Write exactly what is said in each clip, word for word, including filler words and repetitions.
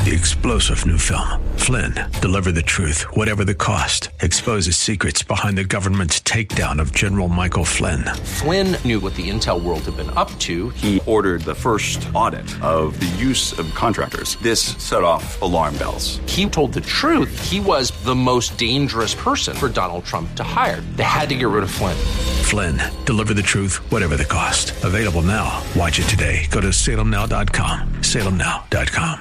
The explosive new film, Flynn, deliver the truth, whatever the cost, exposes secrets behind the government's takedown of General Michael Flynn. Flynn knew what the intel world had been up to. He ordered the first audit of the use of contractors. This set off alarm bells. He told the truth. He was the most dangerous person for Donald Trump to hire. They had to get rid of Flynn. Flynn, deliver the truth, whatever the cost. Available now. Watch it today. Go to salem now dot com. salem now dot com.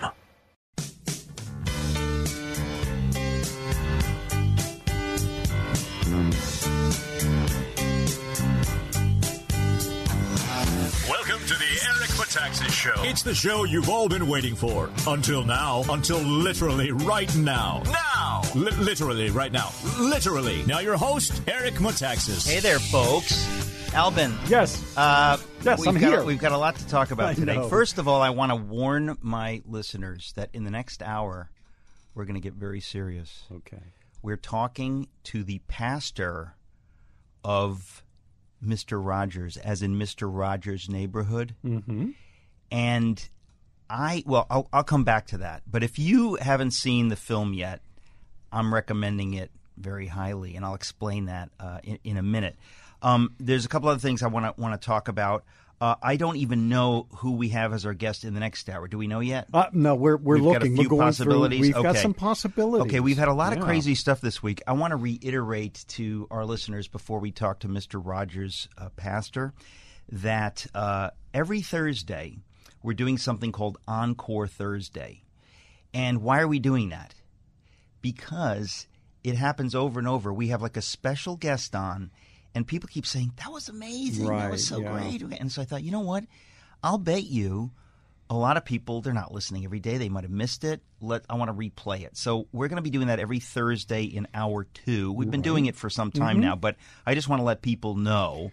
Welcome to the Eric Metaxas Show. It's the show you've all been waiting for. Until now. Until literally right now. Now! L- literally right now. Literally. Now your host, Eric Metaxas. Hey there, folks. Albin. Yes. Uh, yes, we've I'm got, here. We've got a lot to talk about I today. know. First of all, I want to warn my listeners that in the next hour, we're going to get very serious. Okay. We're talking to the pastor of Mister Rogers, as in Mister Rogers' Neighborhood. Mm-hmm. And I, well, I'll, I'll come back to that. But if you haven't seen the film yet, I'm recommending it very highly, and I'll explain that uh, in, in a minute. Um, there's a couple other things I want to want to talk about. Uh, I don't even know who we have as our guest in the next hour. Do we know yet? Uh, no, we're we're We've looking. got a few we're going possibilities. Through, we've okay. got some possibilities. Okay, we've had a lot yeah. of crazy stuff this week. I want to reiterate to our listeners before we talk to Mister Rogers, uh, pastor, that uh, every Thursday we're doing something called Encore Thursday. And why are we doing that? Because it happens over and over. We have like a special guest on, and people keep saying, that was amazing. Right, that was so yeah. great. And so I thought, you know what? I'll bet you a lot of people, they're not listening every day. They might have missed it. Let I want to replay it. So we're going to be doing that every Thursday in hour two. We've been Right. doing it for some time Mm-hmm. now, but I just want to let people know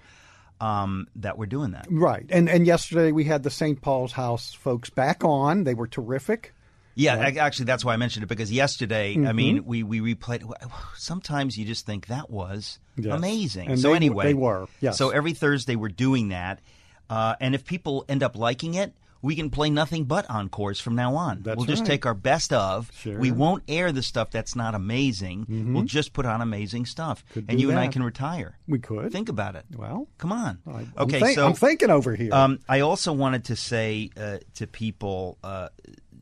um, that we're doing that. Right. And and yesterday we had the Saint Paul's House folks back on. They were terrific. Yeah, ac- actually, that's why I mentioned it, because yesterday, I Mhm. mean, we, we replayed. Sometimes you just think that was Yes. amazing. And so they- anyway, they were, yes. So every Thursday we're doing that, uh, and if people end up liking it, we can play nothing but encores from now on. That's we'll just right. take our best of. Sure. We won't air the stuff that's not amazing. Mhm. We'll just put on amazing stuff, Could and do you and I that. can retire. We could. Think about it. Well, Come on. I, I'm okay, think- so I'm thinking over here. um, I also wanted to say uh, to people, uh,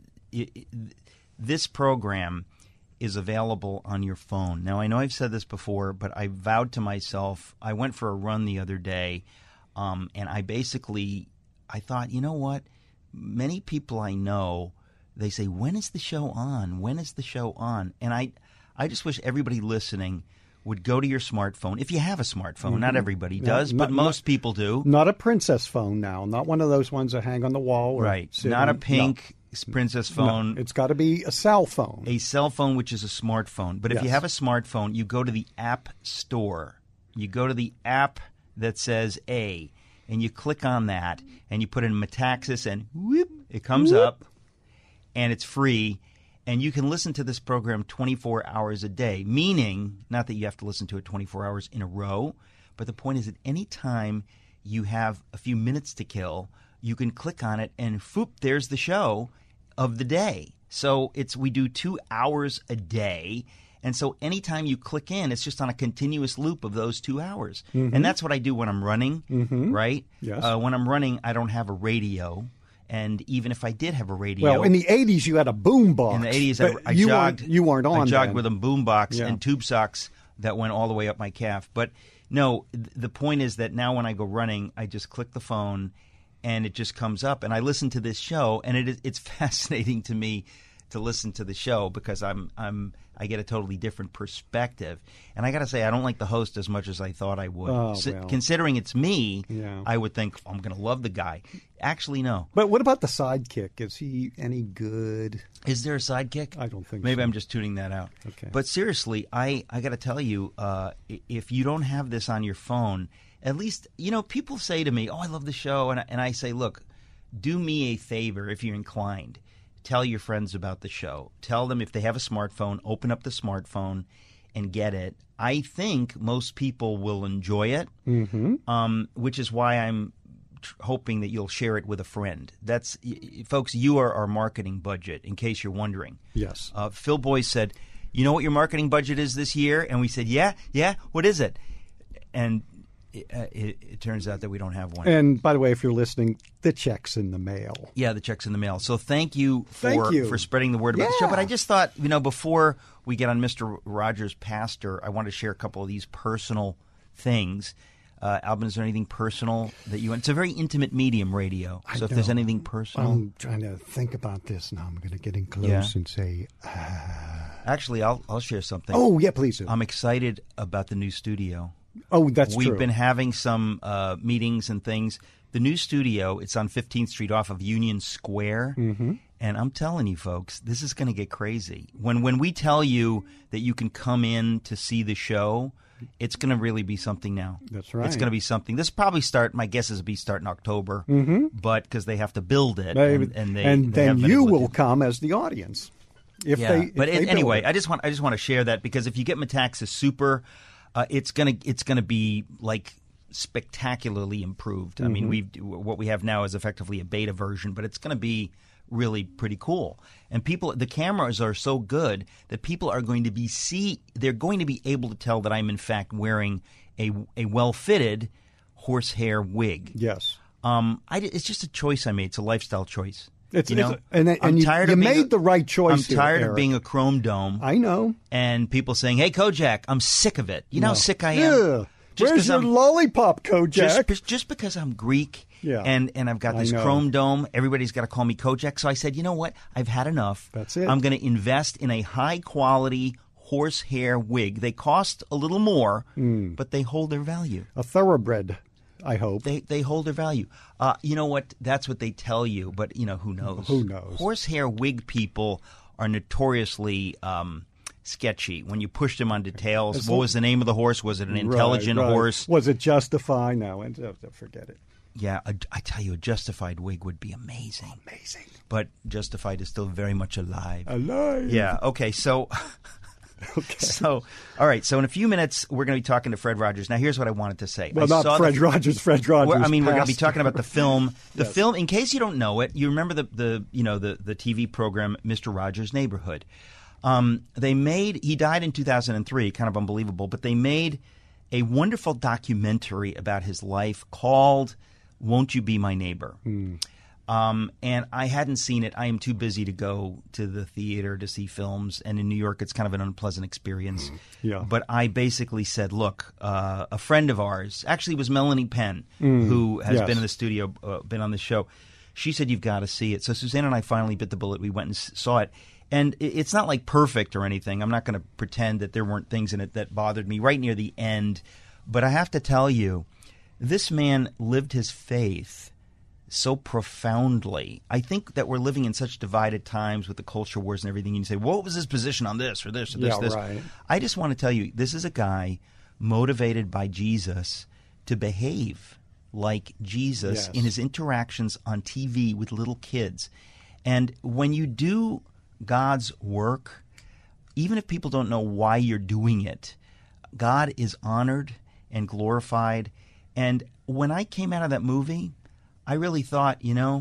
i i this program is available on your phone. Now, I know I've said this before, but I vowed to myself, I went for a run the other day, um, and I basically, I thought, you know what? Many people I know, they say, when is the show on? When is the show on? And I, I just wish everybody listening would go to your smartphone. If you have a smartphone, not everybody Yeah, does, not- but most not- people do. Not a princess phone now. Not one of those ones that hang on the wall. Or Right. sit Not a in- pink princess no. phone. No, it's got to be a cell phone. A cell phone, which is a smartphone. But if you Yes. have a smartphone, you go to the App Store. You go to the app that says A, and you click on that, and you put in Metaxas, and whoop, it comes Whoop. up, and it's free. And you can listen to this program twenty-four hours a day, meaning not that you have to listen to it twenty-four hours in a row, but the point is that any time you have a few minutes to kill, you can click on it, and whoop, there's the show of the day. So it's we do two hours a day, and so anytime you click in, it's just on a continuous loop of those two hours. And that's what I do when I'm running, Mhm. right? Yes. Uh, when I'm running, I don't have a radio. And even if I did have a radio, well, in the eighties, you had a boom box. in the eighties, I, but I you jogged. Weren't, you weren't on I jogged then. with a boom box Yeah. and tube socks that went all the way up my calf. But no, th- the point is that now when I go running, I just click the phone, and it just comes up, and I listen to this show, and it is it's fascinating to me to listen to the show because I'm I'm I get a totally different perspective. And I got to say, I don't like the host as much as I thought I would. Oh, S- well. Considering it's me, Yeah. I would think I'm going to love the guy. Actually, no. But what about the sidekick? Is he any good? Is there a sidekick? I don't think Maybe so. I'm just tuning that out. Okay. But seriously, I, I got to tell you, uh, i- if you don't have this on your phone, at least, you know, people say to me, oh, I love the show. And I, and I say, look, do me a favor if you're inclined. Tell your friends about the show. Tell them if they have a smartphone, open up the smartphone and get it. I think most people will enjoy it, Mm-hmm. um, which is why I'm tr- hoping that you'll share it with a friend. That's, y- y- folks, you are our marketing budget, in case you're wondering. Yes. Uh, Phil Boyce said, you know what your marketing budget is this year? And we said, yeah, yeah, what is it? And it, uh, it, it turns out that we don't have one. And by the way, if you're listening, the check's in the mail. Yeah, the check's in the mail. So thank you for Thank you. for spreading the word about the show. Yeah. But I just thought, you know, before we get on Mister Rogers' Pastor, I want to share a couple of these personal things. Uh, Alvin, is there anything personal that you want? It's a very intimate medium, radio. So I if there's know. anything personal. I'm trying to think about this now. I'm going to get in close Yeah. and say, ah. Actually, I'll I'll share something. Oh, yeah, please do. I'm excited about the new studio. oh, that's We've true. been having some uh, meetings and things. The new studio, it's on fifteenth Street off of Union Square. Mm-hmm. And I'm telling you, folks, this is going to get crazy. When when we tell you that you can come in to see the show, it's going to really be something now. That's right. It's going to be something. This probably start, my guess is it'll be start in October, mm-hmm. but because they have to build it. They- and, and, they, and they then haven't been you able to will do- come as the audience. If yeah, they, if but they it, build anyway, it. I just want I just want to share that because if you get Metaxas Super, uh, it's gonna it's gonna be like spectacularly improved. I mean, we what we have now is effectively a beta version, but it's gonna be really pretty cool. And people, the cameras are so good that people are going to be see they're going to be able to tell that I'm in fact wearing a a well fitted horsehair wig. Yes. Um, I, it's just a choice I made. It's a lifestyle choice. It's, you know, it's, and and I'm you, tired you of being made a- the right choice. I'm here, tired of Eric. being a chrome dome. I know. And people saying, "Hey, Kojak, I'm sick of it." You know how No. sick I am. Yeah. Just Where's 'cause your I'm- lollipop, Kojak? Just, just because I'm Greek Yeah. and, and I've got I this know. chrome dome, everybody's got to call me Kojak. So I said, you know what? I've had enough. That's it. I'm going to invest in a high-quality horsehair wig. They cost a little more, Hmm. but they hold their value. A thoroughbred, I hope. They they hold their value. Uh, you know what? That's what they tell you, but you know who knows? Who knows? Horsehair wig people are notoriously um, sketchy. When you push them on details, As what lo- was the name of the horse? Was it an intelligent Right, right. horse? Was it Justified? No, and- uh, forget it. Yeah, a, I tell you, a Justified wig would be amazing. Amazing. But Justified is still very much alive. Alive. Yeah. Okay. So. Okay. So, all right. So, in a few minutes, we're going to be talking to Fred Rogers. Now, here's what I wanted to say. Well, I not saw Fred the, Rogers. Fred Rogers. Well, I mean, we're going to be passed. talking about the film. The Yes. film. In case you don't know it, you remember the the you know the the T V program Mister Rogers' Neighborhood. Um, they made. He died in two thousand three. Kind of unbelievable, but they made a wonderful documentary about his life called "Won't You Be My Neighbor." Hmm. Um, and I hadn't seen it. I am too busy to go to the theater to see films, and in New York, it's kind of an unpleasant experience. Yeah. But I basically said, look, uh, a friend of ours, actually it was Melanie Penn, who has yes. been in the studio, uh, been on the show. She said, you've got to see it. So Suzanne and I finally bit the bullet. We went and s- saw it. And it- it's not like perfect or anything. I'm not going to pretend that there weren't things in it that bothered me right near the end. But I have to tell you, this man lived his faith so profoundly. I think that we're living in such divided times with the culture wars and everything. And you say, what was his position on this or this or this Yeah, this? right. I just want to tell you, this is a guy motivated by Jesus to behave like Jesus Yes. in his interactions on T V with little kids. And when you do God's work, even if people don't know why you're doing it, God is honored and glorified. And when I came out of that movie, I really thought, you know,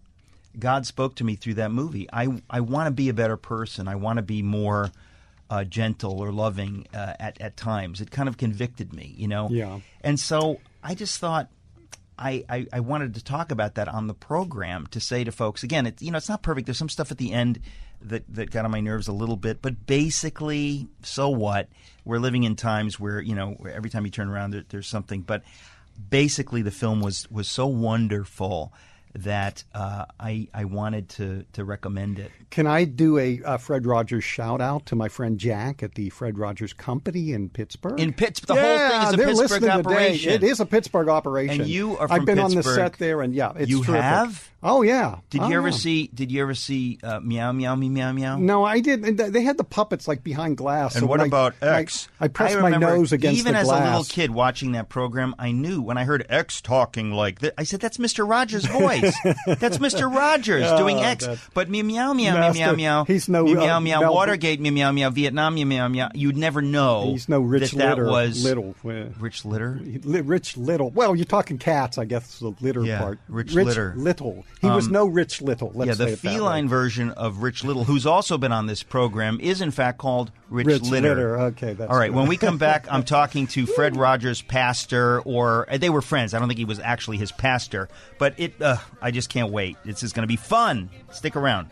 God spoke to me through that movie. I, I want to be a better person. I want to be more uh, gentle or loving uh, at, at times. It kind of convicted me, you know? Yeah. And so I just thought I, I, I wanted to talk about that on the program to say to folks, again, it, you know, it's not perfect. There's some stuff at the end that, that got on my nerves a little bit. But basically, so what? We're living in times where, you know, where every time you turn around, there, there's something. But basically, the film was, was so wonderful that uh, I I wanted to, to recommend it. Can I do a uh, Fred Rogers shout out to my friend Jack at the Fred Rogers Company in Pittsburgh? In Pittsburgh, the yeah, whole thing is a they're Pittsburgh listening operation. Today. It is a Pittsburgh operation. And you are from I've been on the Pittsburgh. set there, and yeah, it's You terrific. have? Oh yeah. Did Oh, you ever yeah. see? Did you ever see uh, Meow Meow Me Meow Meow? No, I did. and They had the puppets like behind glass. And so what when I- about I, X? I, pressed my remember, nose against even the as glass. a little kid watching that program, I knew when I heard X talking like that. I said, "That's Mister Rogers' voice." voice. That's Mister Rogers Oh, doing X. that's- But meow, meow, meow, meow, Master- meow, meow. he's no, meow, uh, meow, meow, Mel- Watergate, meow, meow, meow, Vietnam, meow, meow, meow. You'd never know He's no Rich that that Litter. was Little. uh, Rich Litter. Li- Rich Little. Well, you're talking cats, I guess, the litter Yeah, part. Rich Litter. Little. He was Um, no Rich Little. Let's yeah, say the it that way. feline version of Rich Little, who's also been on this program, is in fact called Rich, Rich Litter. Litter. Okay, that's all right. good. When we come back, I'm talking to Fred Rogers, pastor, or uh, they were friends. I don't think he was actually his pastor, but it. Uh, I just can't wait. This is going to be fun. Stick around.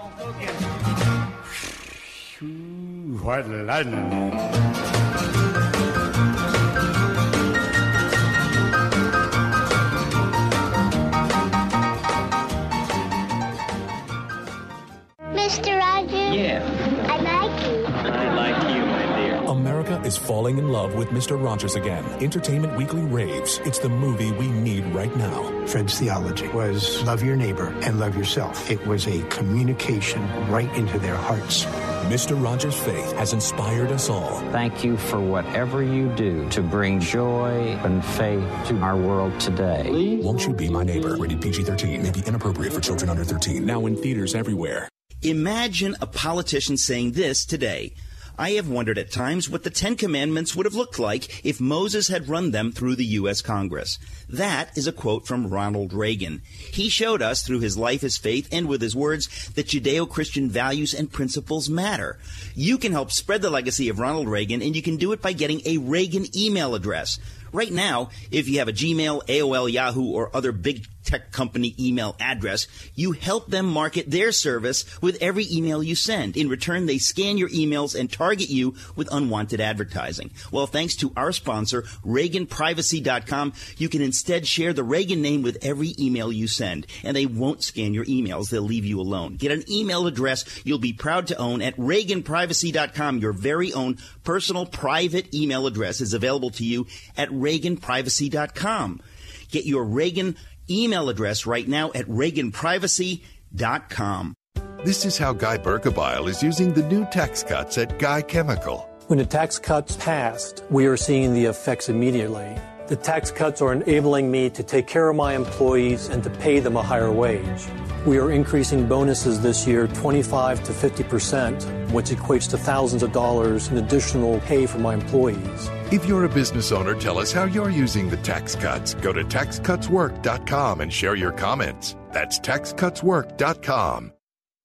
What lightning. Mister Rogers? Yeah, I like you. I like you, my dear. America is falling in love with Mister Rogers again. Entertainment Weekly raves it's the movie we need right now. Fred's theology was love your neighbor and love yourself. It was a communication right into their hearts. Mister Rogers' faith has inspired us all. Thank you for whatever you do to bring joy and faith to our world today. Won't You Be My Neighbor? Rated P G thirteen. May be inappropriate for children under thirteen. Now in theaters everywhere. Imagine a politician saying this today. I have wondered at times what the Ten Commandments would have looked like if Moses had run them through the U S Congress. That is a quote from Ronald Reagan. He showed us through his life, his faith, and with his words that Judeo-Christian values and principles matter. You can help spread the legacy of Ronald Reagan, and you can do it by getting a Reagan email address. Right now, if you have a Gmail, A O L, Yahoo, or other big tech company email address, you help them market their service with every email you send. In return, they scan your emails and target you with unwanted advertising. Well, thanks to our sponsor, Reagan Privacy dot com, you can instead share the Reagan name with every email you send, and they won't scan your emails. They'll leave you alone. Get an email address you'll be proud to own at Reagan Privacy dot com. Your very own personal private email address is available to you at Reagan Privacy dot com. Get your Reagan email address right now at Reagan Privacy dot com. This is how Guy Berkebile is using the new tax cuts at Guy Chemical. When the tax cuts passed, we are seeing the effects immediately. The tax cuts are enabling me to take care of my employees and to pay them a higher wage. We are increasing bonuses this year twenty-five to fifty percent, which equates to thousands of dollars in additional pay for my employees. If you're a business owner, tell us how you're using the tax cuts. Go to tax cuts work dot com and share your comments. That's tax cuts work dot com.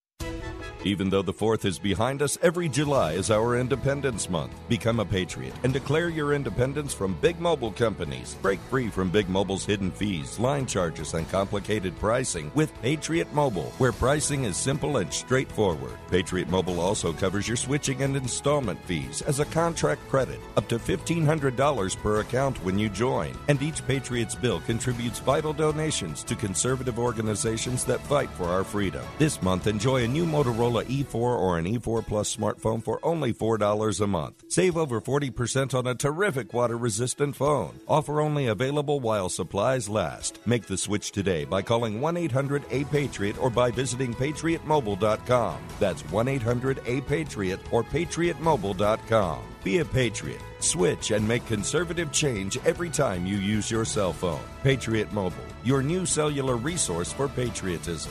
Even though the fourth is behind us, every July is our Independence Month. Become a patriot and declare your independence from big mobile companies. Break free from Big Mobile's hidden fees, line charges, and complicated pricing with Patriot Mobile, where pricing is simple and straightforward. Patriot Mobile also covers your switching and installment fees as a contract credit, up to fifteen hundred dollars per account when you join. And each Patriot's bill contributes vital donations to conservative organizations that fight for our freedom. This month, enjoy a new Motorola E four or an E four Plus smartphone for only four dollars a month. Save over forty percent on a terrific water-resistant phone. Offer only available while supplies last. Make the switch today by calling one eight hundred A Patriot or by visiting patriot mobile dot com. That's one eight hundred A Patriot or patriot mobile dot com. Be a patriot. Switch and make conservative change every time you use your cell phone. Patriot Mobile, your new cellular resource for patriotism.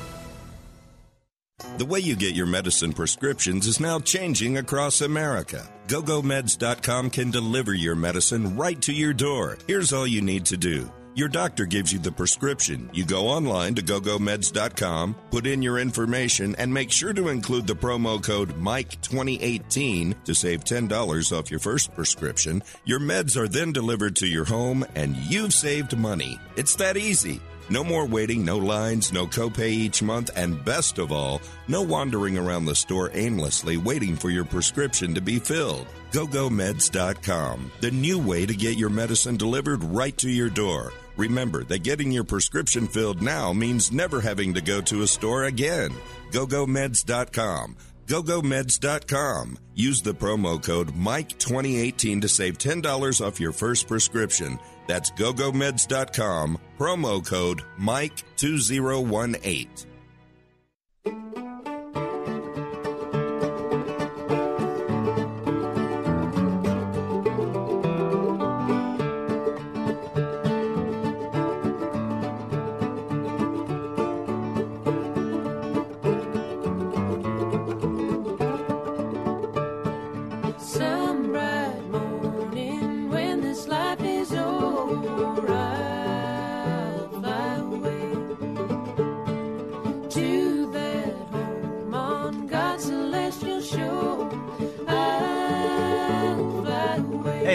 The way you get your medicine prescriptions is now changing across America. go go meds dot com can deliver your medicine right to your door. Here's all you need to do. Your doctor gives you the prescription. You go online to go go meds dot com, put in your information, and make sure to include the promo code Mike twenty eighteen to save ten dollars off your first prescription. Your meds are then delivered to your home, and you've saved money. It's that easy. No more waiting, no lines, no copay each month, and best of all, no wandering around the store aimlessly waiting for your prescription to be filled. go go meds dot com, the new way to get your medicine delivered right to your door. Remember that getting your prescription filled now means never having to go to a store again. go go meds dot com. go go meds dot com. Use the promo code Mike twenty eighteen to save ten dollars off your first prescription. That's go go meds dot com, promo code Mike two thousand eighteen.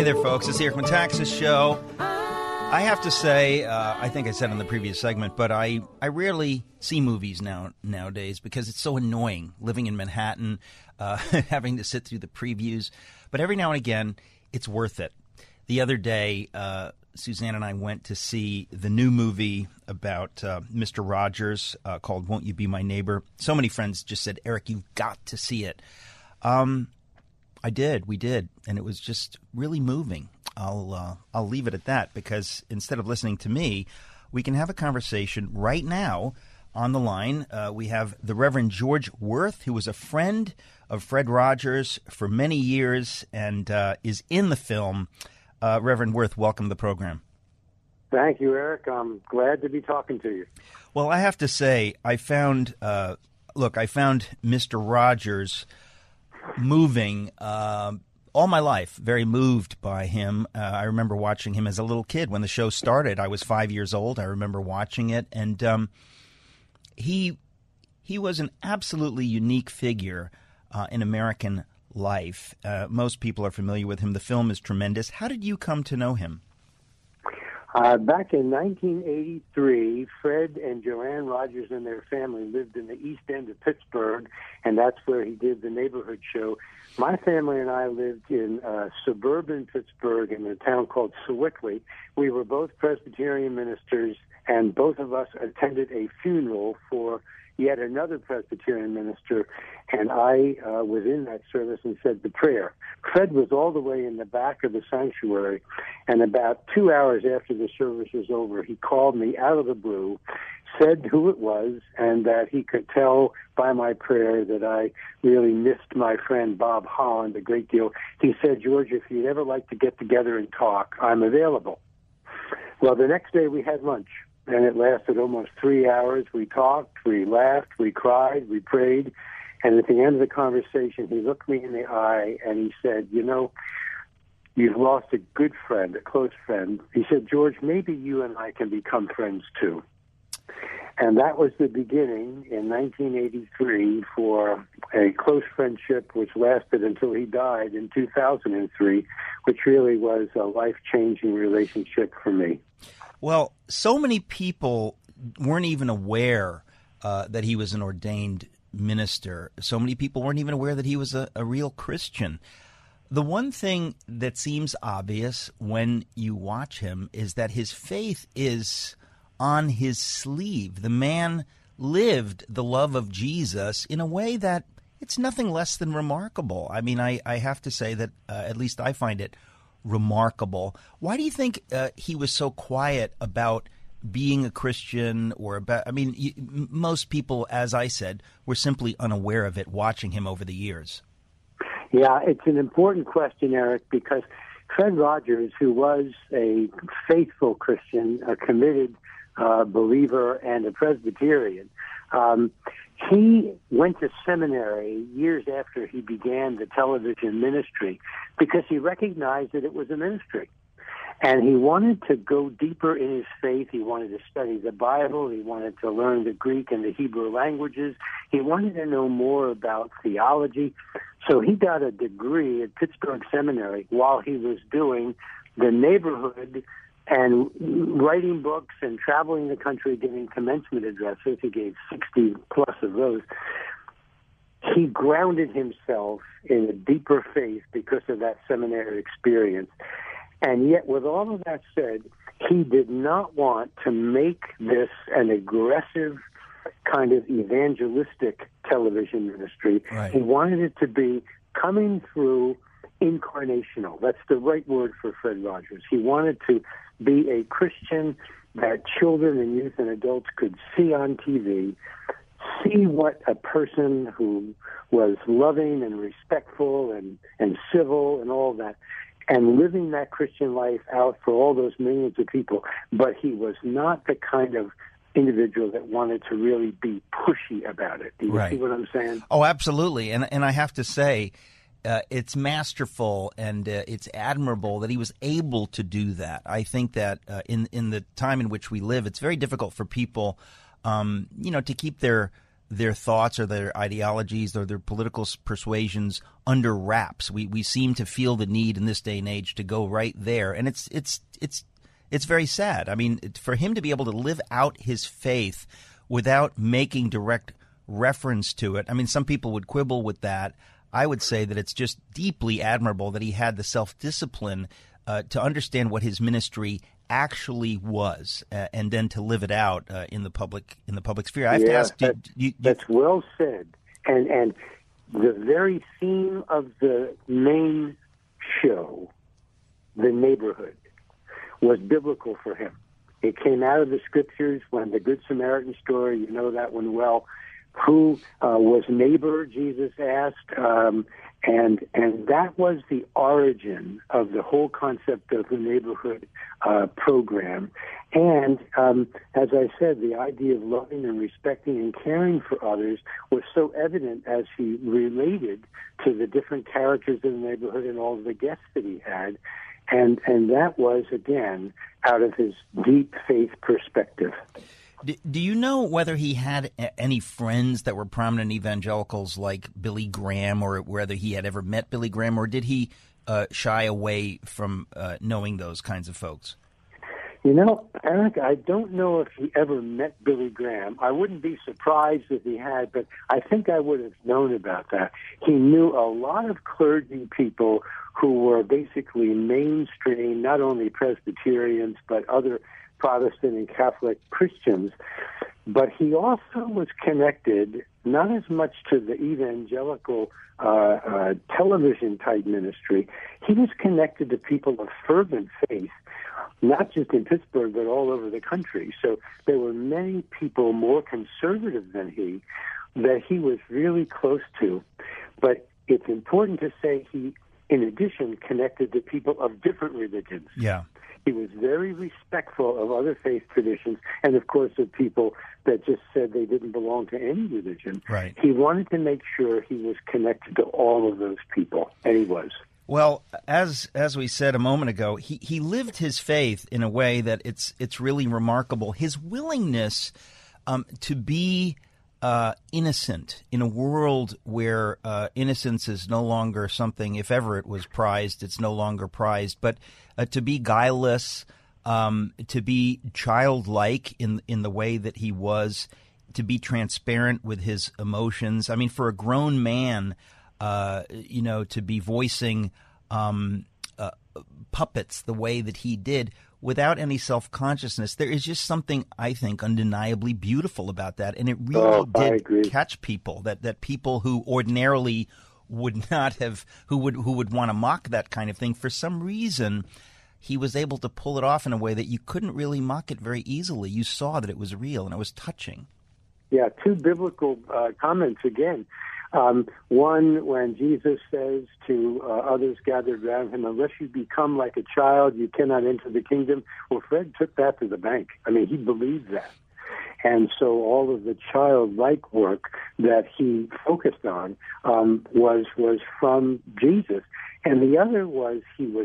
Hey there, folks. It's the Eric Metaxas Show. I have to say, uh, I think I said in the previous segment, but I, I rarely see movies now nowadays because it's so annoying living in Manhattan, uh, having to sit through the previews. But every now and again, it's worth it. The other day, uh, Suzanne and I went to see the new movie about uh, Mister Rogers uh, called Won't You Be My Neighbor. So many friends just said, Eric, you've got to see it. Um, I did. We did. And it was just really moving. I'll uh, I'll leave it at that because instead of listening to me, we can have a conversation right now on the line. Uh, we have the Reverend George Worth, who was a friend of Fred Rogers for many years and uh, is in the film. Uh, Reverend Worth, welcome to the program. Thank you, Eric. I'm glad to be talking to you. Well, I have to say, I found, uh, look, I found Mister Rogers moving uh, all my life, very moved by him. Uh, I remember watching him as a little kid when the show started. I was five years old. I remember watching it, and um, he he was an absolutely unique figure uh, in American life. Uh, most people are familiar with him. The film is tremendous. How did you come to know him? Uh, back in nineteen eighty-three, Fred and Joanne Rogers and their family lived in the East End of Pittsburgh, and that's where he did the neighborhood show. My family and I lived in uh, suburban Pittsburgh in a town called Sewickley. We were both Presbyterian ministers, and both of us attended a funeral for yet another Presbyterian minister, and I uh, was in that service and said the prayer. Fred was all the way in the back of the sanctuary, and about two hours after the service was over, he called me out of the blue, said who it was, and that he could tell by my prayer that I really missed my friend Bob Holland a great deal. He said, George, if you'd ever like to get together and talk, I'm available. Well, the next day we had lunch. And it lasted almost three hours. We talked, we laughed, we cried, we prayed. And at the end of the conversation, he looked me in the eye and he said, you know, you've lost a good friend, a close friend. He said, George, maybe you and I can become friends too. And that was the beginning in nineteen eighty-three for a close friendship which lasted until he died in two thousand three, which really was a life-changing relationship for me. Well, so many people weren't even aware uh, that he was an ordained minister. So many people weren't even aware that he was a, a real Christian. The one thing that seems obvious when you watch him is that his faith is on his sleeve. The man lived the love of Jesus in a way that it's nothing less than remarkable. I mean, I, I have to say that uh, at least I find it remarkable. Why do you think uh, he was so quiet about being a Christian or about, I mean, you, most people, as I said, were simply unaware of it watching him over the years? Yeah, it's an important question, Eric, because Fred Rogers, who was a faithful Christian, a committed uh, believer, and a Presbyterian, um, he went to seminary years after he began the television ministry because he recognized that it was a ministry. And he wanted to go deeper in his faith. He wanted to study the Bible. He wanted to learn the Greek and the Hebrew languages. He wanted to know more about theology. So he got a degree at Pittsburgh Seminary while he was doing the neighborhood and writing books and traveling the country giving commencement addresses. He gave sixty plus of those. He grounded himself in a deeper faith because of that seminary experience. And yet, with all of that said, he did not want to make this an aggressive kind of evangelistic television ministry. Right. He wanted it to be coming through incarnational. That's the right word for Fred Rogers. He wanted to be a Christian that children and youth and adults could see on T V, see what a person who was loving and respectful and, and civil and all that, and living that Christian life out for all those millions of people. But he was not the kind of individual that wanted to really be pushy about it. Do you Right. see what I'm saying? Oh, absolutely. And and I have to say, uh, it's masterful and uh, it's admirable that he was able to do that. I think that uh, in in the time in which we live, it's very difficult for people, um, you know, to keep their their thoughts or their ideologies or their political persuasions under wraps. We we seem to feel the need in this day and age to go right there, and it's it's it's it's very sad. I mean, for him to be able to live out his faith without making direct reference to it. I mean, some people would quibble with that. I would say that it's just deeply admirable that he had the self-discipline uh, to understand what his ministry actually was, uh, and then to live it out uh, in the public in the public sphere. I have yeah, to ask you, that, you, you, that's well said. And and the very theme of the main show, The Neighborhood, was biblical for him. It came out of the scriptures when the Good Samaritan story, you know that one well. Who uh, was neighbor, Jesus asked, um, and and that was the origin of the whole concept of the neighborhood uh, program. And um, as I said, the idea of loving and respecting and caring for others was so evident as he related to the different characters in the neighborhood and all of the guests that he had. And and that was, again, out of his deep faith perspective. Do, do you know whether he had any friends that were prominent evangelicals like Billy Graham, or whether he had ever met Billy Graham, or did he uh, shy away from uh, knowing those kinds of folks? You know, Eric, I don't know if he ever met Billy Graham. I wouldn't be surprised if he had, but I think I would have known about that. He knew a lot of clergy people who were basically mainstream, not only Presbyterians, but other Protestant and Catholic Christians, but he also was connected not as much to the evangelical uh, uh, television type ministry. He was connected to people of fervent faith, not just in Pittsburgh, but all over the country. So there were many people more conservative than he that he was really close to. But it's important to say he, in addition, connected to people of different religions. Yeah. He was very respectful of other faith traditions and, of course, of people that just said they didn't belong to any religion. Right. He wanted to make sure he was connected to all of those people, and he was. Well, as as we said a moment ago, he, he lived his faith in a way that it's it's really remarkable. His willingness um, to be uh, innocent in a world where uh, innocence is no longer something, if ever it was prized, it's no longer prized, but uh, to be guileless, um, to be childlike in in the way that he was, to be transparent with his emotions. I mean, for a grown man, uh, you know, to be voicing um, uh, puppets the way that he did without any self-consciousness, there is just something, I think, undeniably beautiful about that. And it really oh, did catch people, that, that people who ordinarily would not have, who would who would want to mock that kind of thing, for some reason, he was able to pull it off in a way that you couldn't really mock it very easily. You saw that it was real, and it was touching. Yeah, two biblical uh, comments again. Um, one, when Jesus says to uh, others gathered around him, unless you become like a child, you cannot enter the kingdom. Well, Fred took that to the bank. I mean, he believed that. And so all of the childlike work that he focused on um, was was from Jesus. And the other was he was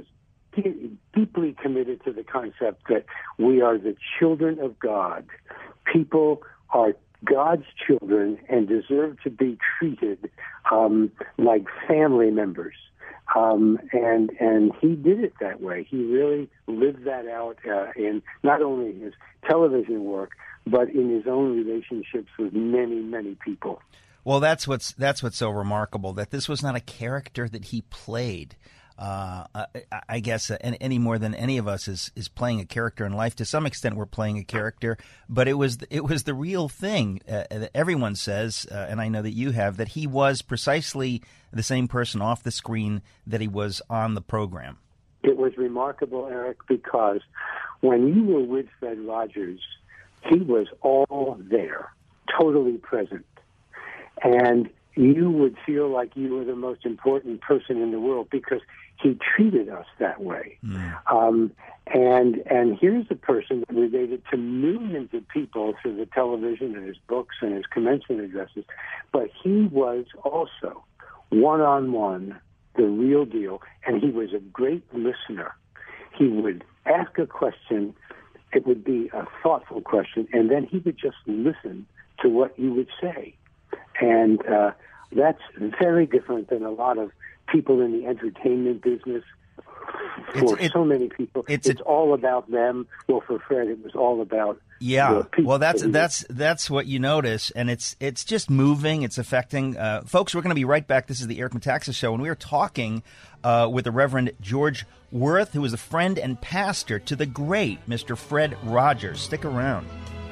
deeply committed to the concept that we are the children of God. People are God's children and deserve to be treated um, like family members. Um, and and he did it that way. He really lived that out uh, in not only his television work, but in his own relationships with many, many people. Well, that's what's that's what's so remarkable, that this was not a character that he played. Uh, I, I guess uh, any more than any of us is, is playing a character in life. To some extent, we're playing a character, but it was it was the real thing. Uh, everyone says, uh, and I know that you have, that he was precisely the same person off the screen that he was on the program. It was remarkable, Eric, because when you were with Fred Rogers, he was all there, totally present, and you would feel like you were the most important person in the world because he treated us that way. Mm. Um, and and here's a person that related to millions of people through the television and his books and his commencement addresses, but he was also one-on-one the real deal, and he was a great listener. He would ask a question, it would be a thoughtful question, and then he would just listen to what you would say. And uh, that's very different than a lot of people in the entertainment business. For It's- it- so many people, it's it's, a- all about them. Well, for Fred, it was all about Yeah, the people well, that's that he- that's that's what you notice, and it's it's just moving. It's affecting uh, folks. We're going to be right back. This is the Eric Metaxas Show, and we are talking uh, with the Reverend George Worth, who is a friend and pastor to the great Mister Fred Rogers. Stick around.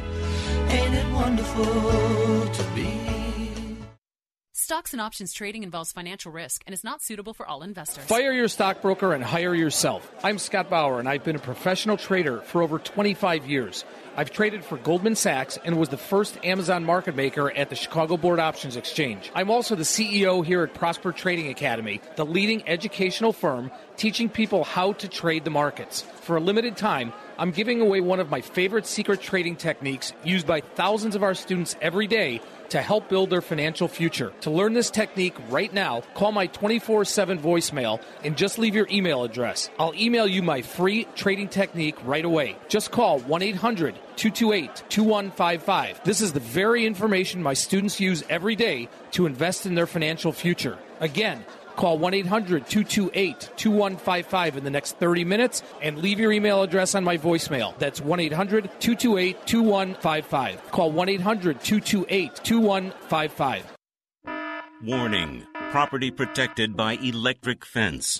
Ain't it wonderful to be? Stocks and options trading involves financial risk and is not suitable for all investors. Fire your stockbroker and hire yourself. I'm Scott Bauer, and I've been a professional trader for over twenty-five years. I've traded for Goldman Sachs and was the first Amazon market maker at the Chicago Board Options Exchange. I'm also the C E O here at Prosper Trading Academy, the leading educational firm teaching people how to trade the markets. For a limited time, I'm giving away one of my favorite secret trading techniques used by thousands of our students every day to help build their financial future. To learn this technique right now, call my twenty-four seven voicemail and just leave your email address. I'll email you my free trading technique right away. Just call one eight hundred two two eight two one five five. This is the very information my students use every day to invest in their financial future. Again, call one eight hundred two two eight two one five five in the next thirty minutes and leave your email address on my voicemail. That's one eight hundred two two eight two one five five. Call one eight hundred two two eight two one five five. Warning. Property protected by electric fence.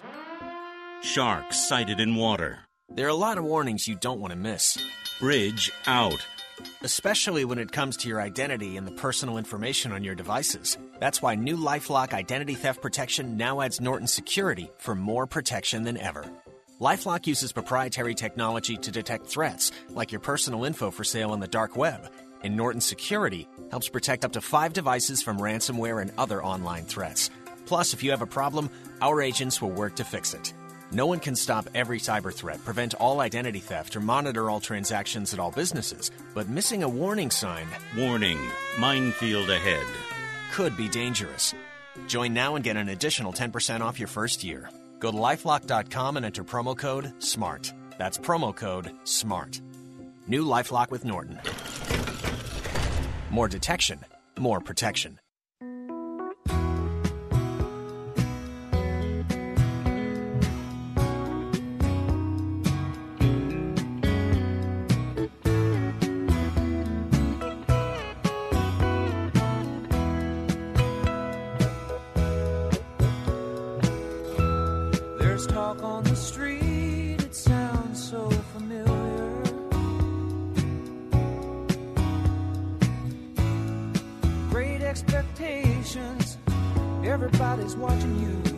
Sharks sighted in water. There are a lot of warnings you don't want to miss. Bridge out. Especially when it comes to your identity and the personal information on your devices. That's why new LifeLock Identity Theft Protection now adds Norton Security for more protection than ever. LifeLock uses proprietary technology to detect threats, like your personal info for sale on the dark web. And Norton Security helps protect up to five devices from ransomware and other online threats. Plus, if you have a problem, our agents will work to fix it. No one can stop every cyber threat, prevent all identity theft, or monitor all transactions at all businesses. But missing a warning sign... Warning. Minefield ahead. ...could be dangerous. Join now and get an additional ten percent off your first year. Go to LifeLock dot com and enter promo code SMART. That's promo code SMART. New LifeLock with Norton. More detection, more protection. There's talk on the street, it sounds so familiar. Great expectations, everybody's watching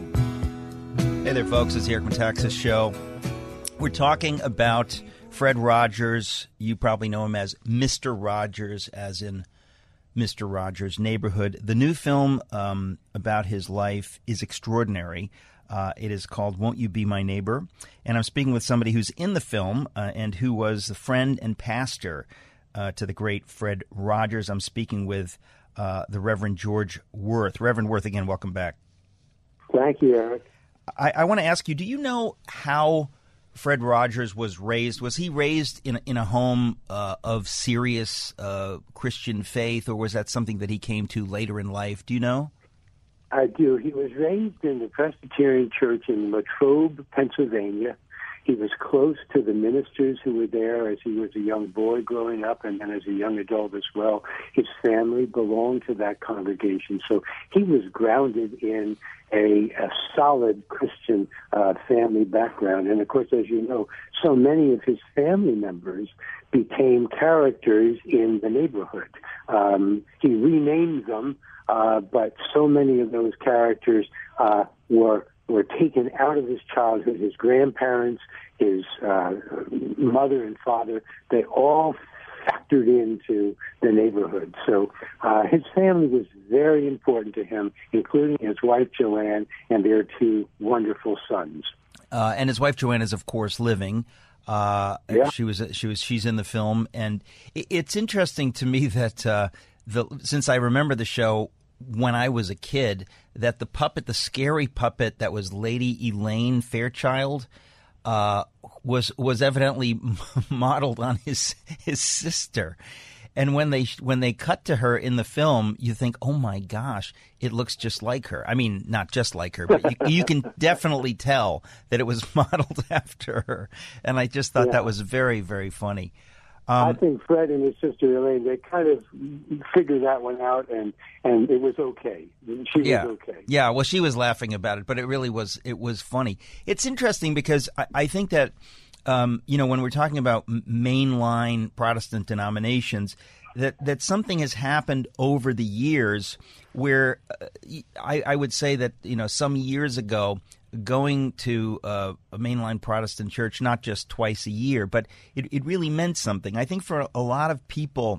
you. Hey there, folks. It's the Eric Metaxas Show. We're talking about Fred Rogers. You probably know him as Mister Rogers, as in Mister Rogers' Neighborhood. The new film um, about his life is extraordinary. Uh, it is called Won't You Be My Neighbor? And I'm speaking with somebody who's in the film uh, and who was the friend and pastor uh, to the great Fred Rogers. I'm speaking with uh, the Reverend George Worth. Reverend Worth, again, welcome back. Thank you, Eric. I, I want to ask you, do you know how Fred Rogers was raised? Was he raised in, in a home uh, of serious uh, Christian faith, or was that something that he came to later in life? Do you know? I do. He was raised in the Presbyterian Church in Latrobe, Pennsylvania. He was close to the ministers who were there as he was a young boy growing up, and then as a young adult as well. His family belonged to that congregation, so he was grounded in a, a solid Christian uh, family background. And, of course, as you know, so many of his family members became characters in the neighborhood. Um, he renamed them, uh, but so many of those characters uh, were were taken out of his childhood. His grandparents, his uh, mother and father, they all factored into the neighborhood. So uh, his family was very important to him, including his wife Joanne and their two wonderful sons. Uh, and his wife Joanne is, of course, living. Uh, yeah. She was. She was. She's in the film, and it, it's interesting to me that uh, the since I remember the show when I was a kid, that the puppet, the scary puppet that was Lady Elaine Fairchild, uh, was was evidently modeled on his his sister. And when they when they cut to her in the film, you think, oh, my gosh, it looks just like her. I mean, not just like her, but you, you can definitely tell that it was modeled after her. And I just thought Yeah. that was very, very funny. Um, I think Fred and his sister Elaine, they kind of figured that one out, and, and it was okay. She yeah. was okay. Yeah, well, she was laughing about it, but it really was it was funny. It's interesting because I, I think that, um, you know, when we're talking about m- mainline Protestant denominations, that, that something has happened over the years where uh, I, I would say that, you know, some years ago, going to uh, a mainline Protestant church, not just twice a year, but it, it really meant something. I think for a lot of people,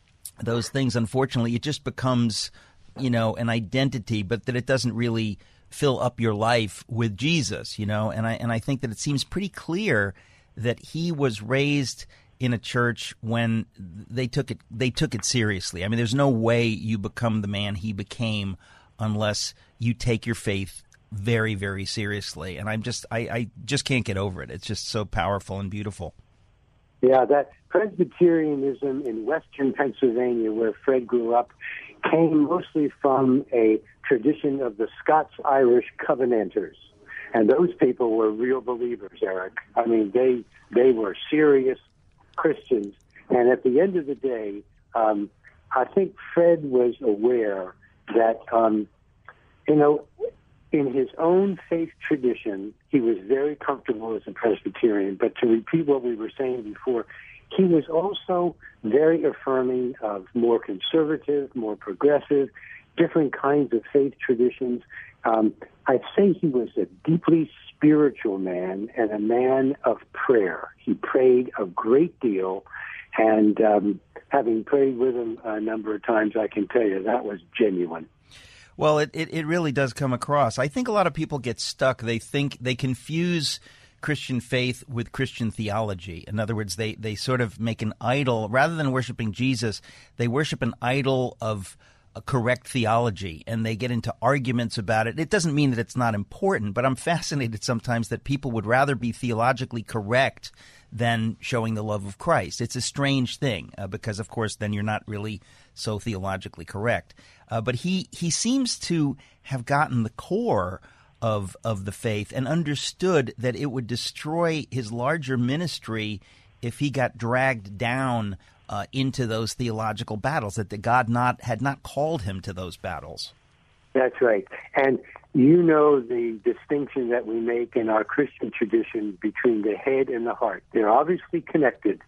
those things, unfortunately, it just becomes, you know, an identity, but that it doesn't really fill up your life with Jesus, you know. And I and I think that it seems pretty clear that he was raised in a church when they took it they took it seriously. I mean, there's no way you become the man he became unless you take your faith very, very seriously. And I'm just I, I just can't get over it. It's just so powerful and beautiful. Yeah, that Presbyterianism in western Pennsylvania, where Fred grew up, came mostly from a tradition of the Scots-Irish Covenanters. And those people were real believers, Eric. I mean, they they were serious Christians. And at the end of the day, um, I think Fred was aware that, um, you know, in his own faith tradition, he was very comfortable as a Presbyterian. But to repeat what we were saying before, he was also very affirming of more conservative, more progressive, different kinds of faith traditions. Um, I'd say he was a deeply spiritual man and a man of prayer. He prayed a great deal, and um, having prayed with him a number of times, I can tell you that was genuine. Well, it, it, it really does come across. I think a lot of people get stuck. They think they confuse Christian faith with Christian theology. In other words, they, they sort of make an idol. Rather than worshiping Jesus, they worship an idol of a correct theology, and they get into arguments about it. It doesn't mean that it's not important, but I'm fascinated sometimes that people would rather be theologically correct than showing the love of Christ. It's a strange thing uh, because, of course, then you're not really so theologically correct. Uh, but he, he seems to have gotten the core of of the faith and understood that it would destroy his larger ministry if he got dragged down uh, into those theological battles, that the God not had not called him to those battles. That's right. And you know the distinction that we make in our Christian tradition between the head and the heart. They're obviously connected,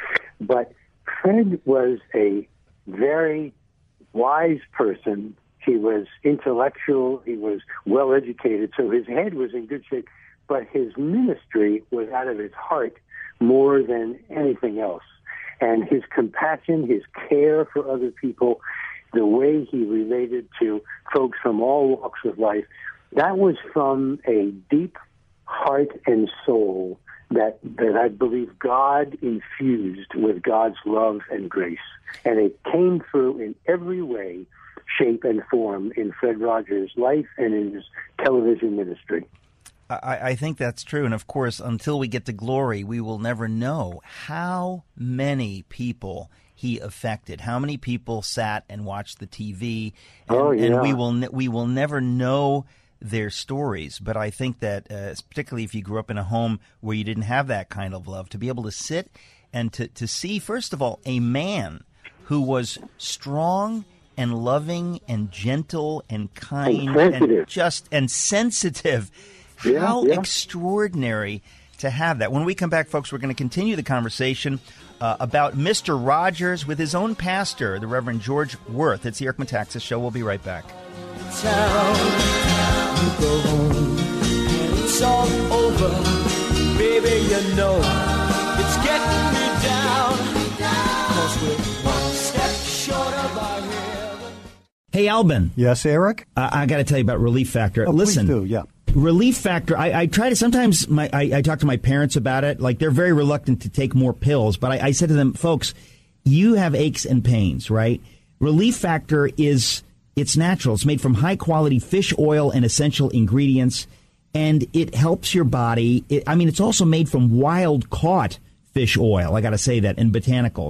but Fred was a very wise person. He was intellectual. He was well-educated, so his head was in good shape, but his ministry was out of his heart more than anything else. And his compassion, his care for other people, the way he related to folks from all walks of life, that was from a deep heart and soul that, that I believe God infused with God's love and grace. And it came through in every way, shape, and form in Fred Rogers' life and in his television ministry. I, I think that's true. And, of course, until we get to glory, we will never know how many people he affected, how many people sat and watched the T V. And, oh, yeah. and we will ne- we will never know their stories. But I think that, uh, particularly if you grew up in a home where you didn't have that kind of love, to be able to sit and to, to see, first of all, a man who was strong and loving and gentle and kind and, and just and sensitive. Yeah, How yeah. extraordinary to have that. When we come back, folks, we're going to continue the conversation uh, about Mister Rogers with his own pastor, the Reverend George Worth. It's the Eric Metaxas Show. We'll be right back. Town, you go home, and it's all over. Baby, you know it's getting me down, 'cause we're one step short of our heaven. Hey, Albin. Yes, Eric? Uh, I got to tell you about Relief Factor. Oh, Listen. Please do, yeah. Relief Factor, I, I try to, sometimes my, I, I talk to my parents about it. Like, they're very reluctant to take more pills. But I, I said to them, folks, you have aches and pains, right? Relief Factor is, it's natural. It's made from high-quality fish oil and essential ingredients, and it helps your body. It, I mean, it's also made from wild-caught fish oil, I got to say that, and botanicals.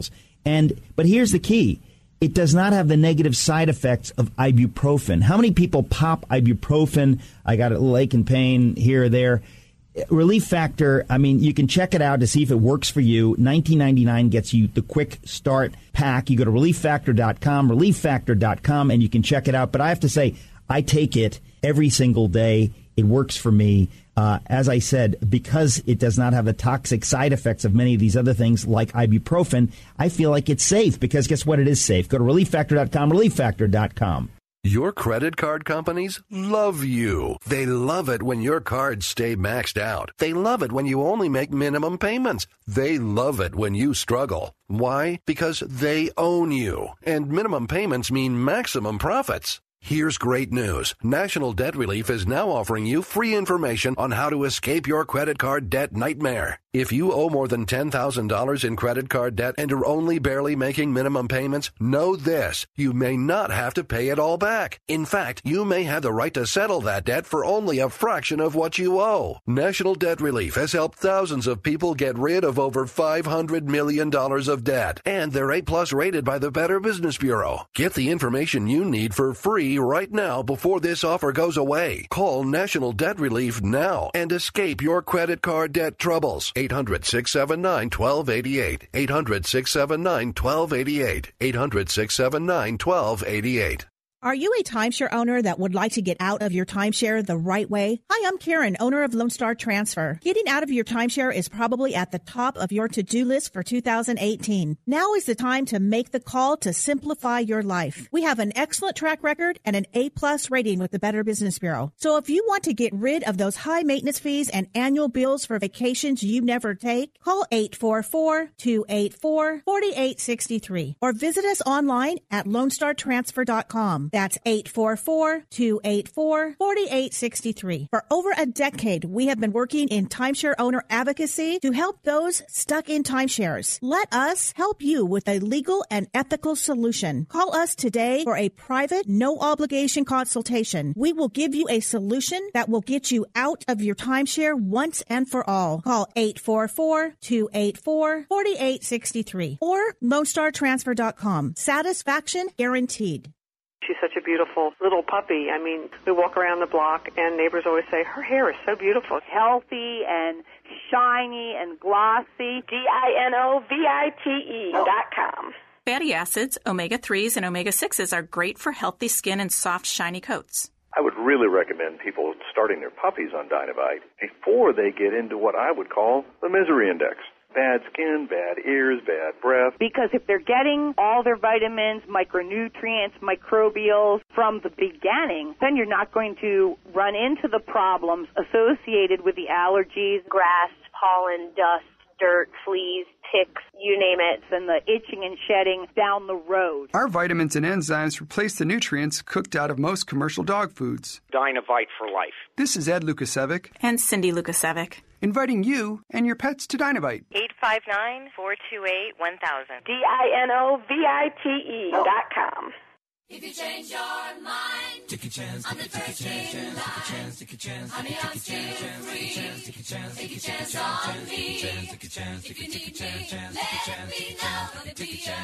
And but here's the key. It does not have the negative side effects of ibuprofen. How many people pop ibuprofen? I got a little ache and pain here or there. Relief Factor, I mean, you can check it out to see if it works for you. nineteen ninety-nine gets you the quick start pack. You go to relief factor dot com, relief factor dot com, and you can check it out. But I have to say, I take it every single day. It works for me. Uh, as I said, because it does not have the toxic side effects of many of these other things like ibuprofen, I feel like it's safe because guess what? It is safe. Go to relief factor dot com, relief factor dot com. Your credit card companies love you. They love it when your cards stay maxed out. They love it when you only make minimum payments. They love it when you struggle. Why? Because they own you. And minimum payments mean maximum profits. Here's great news. National Debt Relief is now offering you free information on how to escape your credit card debt nightmare. If you owe more than ten thousand dollars in credit card debt and are only barely making minimum payments, know this. You may not have to pay it all back. In fact, you may have the right to settle that debt for only a fraction of what you owe. National Debt Relief has helped thousands of people get rid of over five hundred million dollars of debt, and they're A plus rated by the Better Business Bureau. Get the information you need for free right now before this offer goes away. Call National Debt Relief now and escape your credit card debt troubles. eight hundred, six seven nine, one two eight eight. eight hundred, six seven nine, one two eight eight. eight hundred, six seven nine, one two eight eight. Are you a timeshare owner that would like to get out of your timeshare the right way? Hi, I'm Karen, owner of Lone Star Transfer. Getting out of your timeshare is probably at the top of your to-do list for two thousand eighteen. Now is the time to make the call to simplify your life. We have an excellent track record and an A plus rating with the Better Business Bureau. So if you want to get rid of those high maintenance fees and annual bills for vacations you never take, call eight four four, two eight four, four eight six three or visit us online at lone star transfer dot com. That's eight four four, two eight four, four eight six three. For over a decade, we have been working in timeshare owner advocacy to help those stuck in timeshares. Let us help you with a legal and ethical solution. Call us today for a private, no-obligation consultation. We will give you a solution that will get you out of your timeshare once and for all. Call eight four four, two eight four, four eight six three or lone star transfer dot com. Satisfaction guaranteed. She's such a beautiful little puppy. I mean, we walk around the block and neighbors always say, her hair is so beautiful. Healthy and shiny and glossy. D I N O V I T E dot com. Fatty acids, omega threes, and omega sixes are great for healthy skin and soft, shiny coats. I would really recommend people starting their puppies on Dynavite before they get into what I would call the misery index. Bad skin, bad ears, bad breath. Because if they're getting all their vitamins, micronutrients, microbials from the beginning, then you're not going to run into the problems associated with the allergies, grass, pollen, dust, dirt, fleas, ticks, you name it, and the itching and shedding down the road. Our vitamins and enzymes replace the nutrients cooked out of most commercial dog foods. Dynavite for life. This is Ed Lukasevic. And Cindy Lukasevic. Inviting you and your pets to Dynavite. eight five nine, four two eight, one thousand. D I N O V I T E dot com. If you change your mind, take a chance, on the first in line. Take a chance, honey, I'm still free. Take a chance, take a chance on me. Take a chance, if you need me, let me know. Gonna be a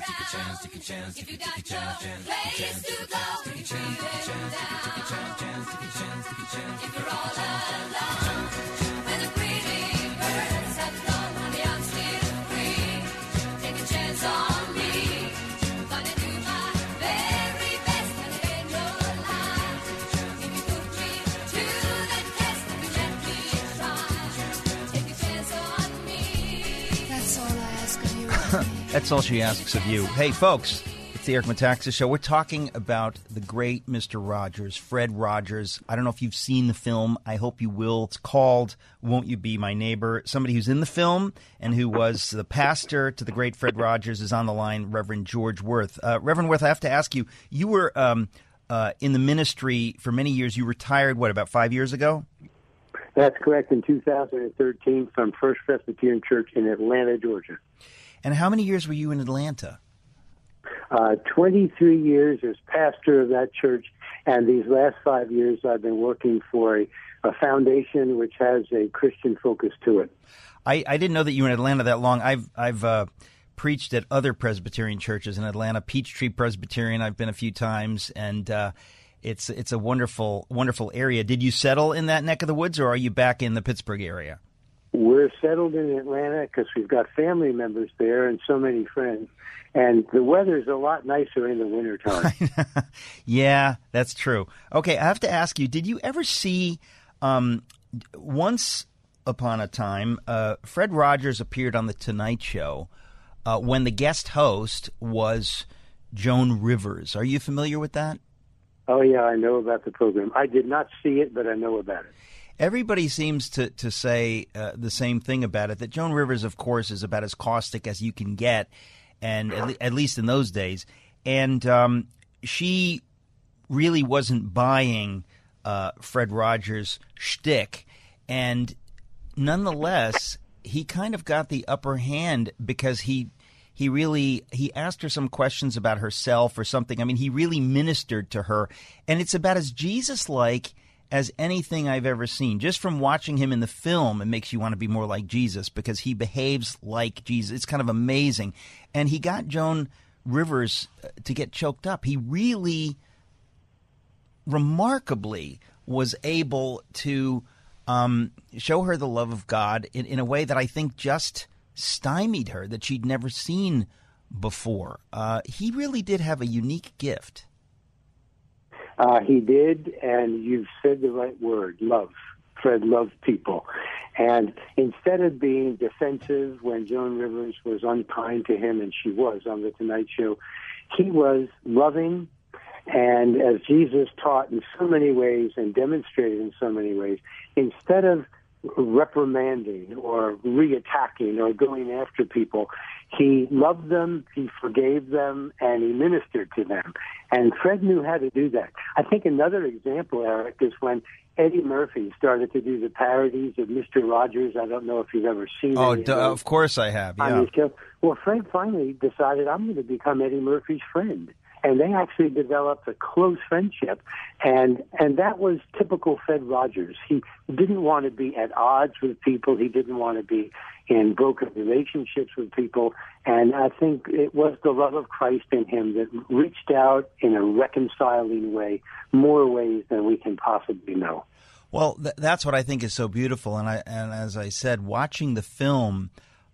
chance. If you got no place to go, take a chance, take a chance, take a chance, take a chance, take a chance. If you're all alone, when the pretty birds have flown, honey, I'm still free. Take a chance on me. Gonna do my very best and ain't no lie. If you put me to the test, if you let me try, take a chance on me. That's all I ask of you. That's all she asks of you. Hey, folks. It's the Eric Metaxas Show. We're talking about the great Mister Rogers, Fred Rogers. I don't know if you've seen the film. I hope you will. It's called Won't You Be My Neighbor? Somebody who's in the film and who was the pastor to the great Fred Rogers is on the line, Reverend George Worth. Uh, Reverend Worth, I have to ask you, you were um, uh, in the ministry for many years. You retired, what, about five years ago? That's correct, in two thousand thirteen from First Presbyterian Church in Atlanta, Georgia. And how many years were you in Atlanta? Uh, twenty-three years as pastor of that church, and these last five years I've been working for a, a foundation which has a Christian focus to it. I, I didn't know that you were in Atlanta that long. I've I've uh, preached at other Presbyterian churches in Atlanta. Peachtree Presbyterian, I've been a few times, and uh, it's it's a wonderful, wonderful area. Did you settle in that neck of the woods, or are you back in the Pittsburgh area? We're settled in Atlanta because we've got family members there and so many friends. And the weather's a lot nicer in the wintertime. Yeah, that's true. Okay, I have to ask you, did you ever see, um, once upon a time, uh, Fred Rogers appeared on The Tonight Show uh, when the guest host was Joan Rivers. Are you familiar with that? Oh, yeah, I know about the program. I did not see it, but I know about it. Everybody seems to, to say uh, the same thing about it, that Joan Rivers, of course, is about as caustic as you can get, and at, le- at least in those days. And um, she really wasn't buying uh, Fred Rogers' shtick. And nonetheless, he kind of got the upper hand because he he really he asked her some questions about herself or something. I mean, he really ministered to her. And it's about as Jesus-like as anything I've ever seen. Just from watching him in the film, it makes you want to be more like Jesus because he behaves like Jesus. It's kind of amazing. And he got Joan Rivers to get choked up. He really, remarkably, was able to um, show her the love of God in, in a way that I think just stymied her, that she'd never seen before. Uh, he really did have a unique gift. Uh, he did, and you've said the right word, love. Fred loved people. And instead of being defensive when Joan Rivers was unkind to him, and she was on The Tonight Show, he was loving, and as Jesus taught in so many ways and demonstrated in so many ways, instead of reprimanding or reattacking or going after people, he loved them, he forgave them, and he ministered to them. And Fred knew how to do that. I think another example, Eric, is when Eddie Murphy started to do the parodies of Mister Rogers. I don't know if you've ever seen Oh, any d- of, those of course I have, yeah. on his show. Well, Fred finally decided, I'm going to become Eddie Murphy's friend. And they actually developed a close friendship, and and that was typical Fred Rogers. He didn't want to be at odds with people. He didn't want to be in broken relationships with people. And I think it was the love of Christ in him that reached out in a reconciling way, more ways than we can possibly know. Well, th- that's what I think is so beautiful. And I and as I said, watching the film,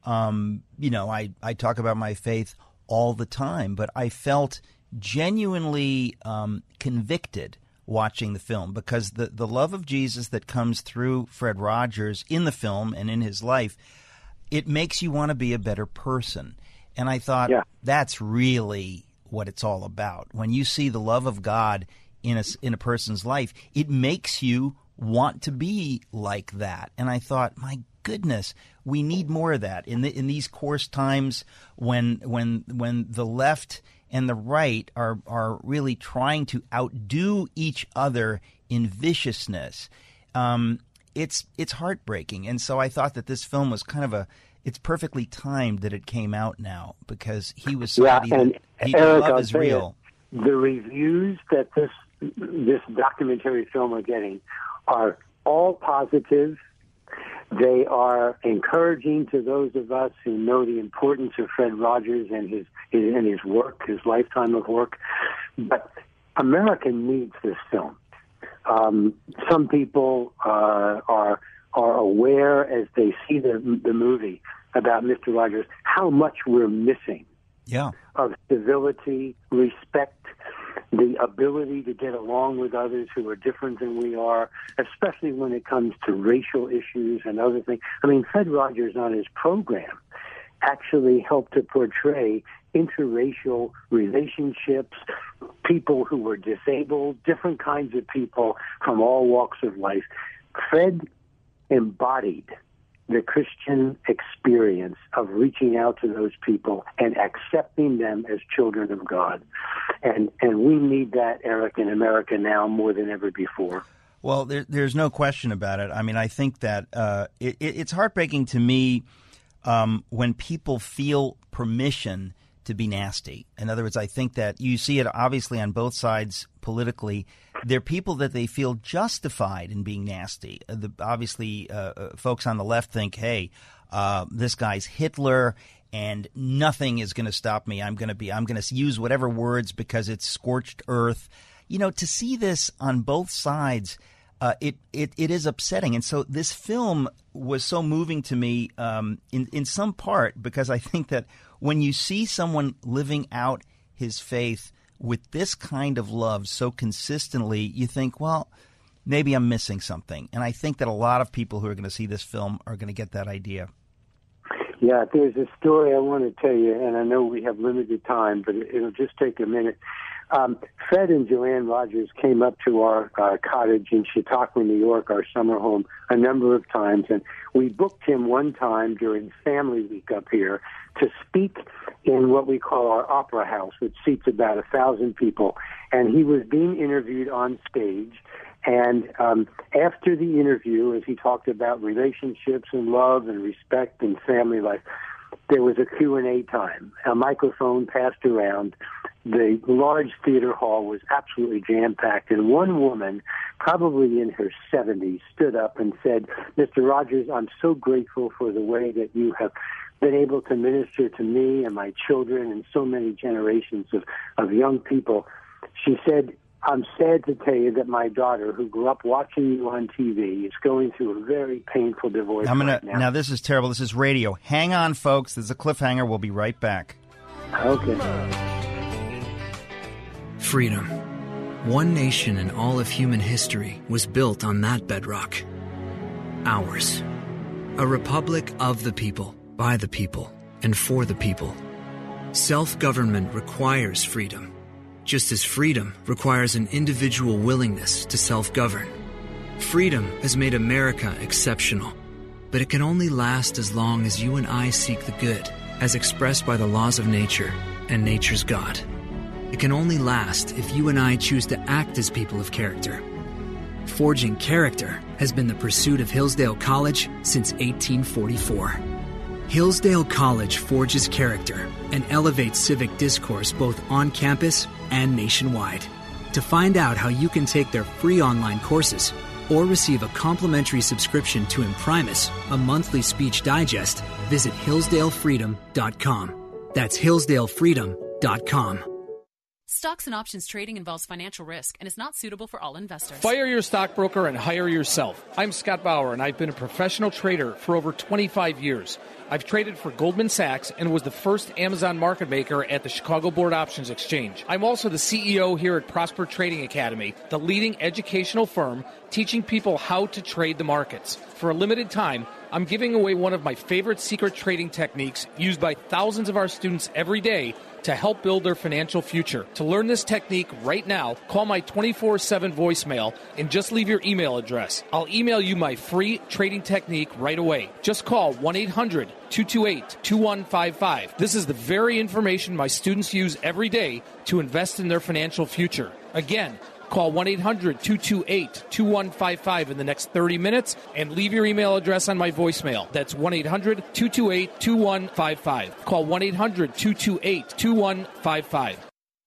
um, you know, I, I talk about my faith all the time, but I felt genuinely um, convicted watching the film because the, the love of Jesus that comes through Fred Rogers in the film and in his life, it makes you want to be a better person. And I thought, yeah. That's really what it's all about. When you see the love of God in a, in a person's life, it makes you want to be like that. And I thought, my goodness, we need more of that in the, in these coarse times when when when the left and the right are are really trying to outdo each other in viciousness. Um, it's it's heartbreaking, and so I thought that this film was kind of a. It's perfectly timed that it came out now because he was somebody yeah, and that he Eric, love I'll is tell you, real. The reviews that this this documentary film are getting are all positive. They are encouraging to those of us who know the importance of Fred Rogers and his, his and his work, his lifetime of work. But America needs this film. Um, some people uh, are are aware as they see the the movie about Mister Rogers how much we're missing. Yeah. Of civility, respect, the ability to get along with others who are different than we are, especially when it comes to racial issues and other things. I mean, Fred Rogers on his program actually helped to portray interracial relationships, people who were disabled, different kinds of people from all walks of life. Fred embodied the Christian experience of reaching out to those people and accepting them as children of God. And and we need that, Eric, in America now more than ever before. Well, there, there's no question about it. I mean, I think that uh, it, it's heartbreaking to me um, when people feel permission to be nasty. In other words, I think that you see it obviously on both sides politically. There are people that they feel justified in being nasty. Uh, the, obviously, uh, uh, folks on the left think, hey, uh, this guy's Hitler, and nothing is going to stop me. I'm going to be, I'm going to use whatever words because it's scorched earth. You know, to see this on both sides, uh, it, it, it is upsetting. And so this film was so moving to me um, in, in some part because I think that when you see someone living out his faith with this kind of love so consistently, you think, well, maybe I'm missing something. And I think that a lot of people who are going to see this film are going to get that idea. Yeah, there's a story I want to tell you, and I know we have limited time, but it'll just take a minute. Um, Fred and Joanne Rogers came up to our uh, cottage in Chautauqua, New York, our summer home, a number of times, and we booked him one time during Family Week up here to speak in what we call our opera house, which seats about a thousand people, and he was being interviewed on stage. And um, after the interview, as he talked about relationships and love and respect and family life, there was a Q and A time. A microphone passed around. The large theater hall was absolutely jam-packed, and one woman, probably in her seventies, stood up and said, Mister Rogers, I'm so grateful for the way that you have been able to minister to me and my children and so many generations of, of young people. She said, I'm sad to tell you that my daughter, who grew up watching you on T V, is going through a very painful divorce I'm gonna, right now. Now, this is terrible. This is radio. Hang on, folks. There's a cliffhanger. We'll be right back. Okay. Freedom. One nation in all of human history was built on that bedrock. Ours. A republic of the people, by the people, and for the people. Self-government requires freedom, just as freedom requires an individual willingness to self-govern. Freedom has made America exceptional, but it can only last as long as you and I seek the good, as expressed by the laws of nature and nature's God. It can only last if you and I choose to act as people of character. Forging character has been the pursuit of Hillsdale College since eighteen forty-four. Hillsdale College forges character and elevates civic discourse both on campus and nationwide. To find out how you can take their free online courses or receive a complimentary subscription to Imprimis, a monthly speech digest, visit hillsdale freedom dot com. That's hillsdale freedom dot com. Stocks and options trading involves financial risk and is not suitable for all investors. Fire your stockbroker and hire yourself. I'm Scott Bauer, and I've been a professional trader for over twenty-five years. I've traded for Goldman Sachs and was the first Amazon market maker at the Chicago Board Options Exchange. I'm also the C E O here at Prosper Trading Academy, the leading educational firm teaching people how to trade the markets. For a limited time, I'm giving away one of my favorite secret trading techniques used by thousands of our students every day to help build their financial future. To learn this technique right now, call my twenty-four seven voicemail and just leave your email address. I'll email you my free trading technique right away. Just call one eight hundred two two eight two one five five. This is the very information my students use every day to invest in their financial future. Again, call one eight hundred two two eight two one five five in the next thirty minutes and leave your email address on my voicemail. That's one eight hundred two two eight two one five five. Call one eight hundred two two eight two one five five.